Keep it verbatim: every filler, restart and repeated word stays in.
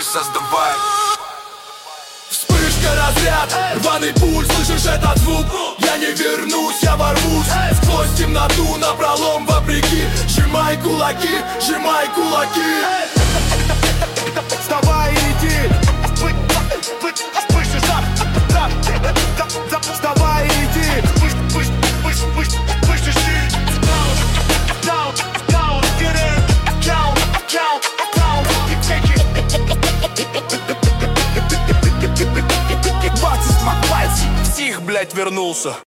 создавай. Вспышка, разряд, рваный пульс, слышишь этот звук? Я не вернусь, я ворвусь сквозь темноту напролом вопреки. Сжимай кулаки, сжимай кулаки. Вставай и иди. Вспышка, вставай и иди. Псих, блять, вернулся.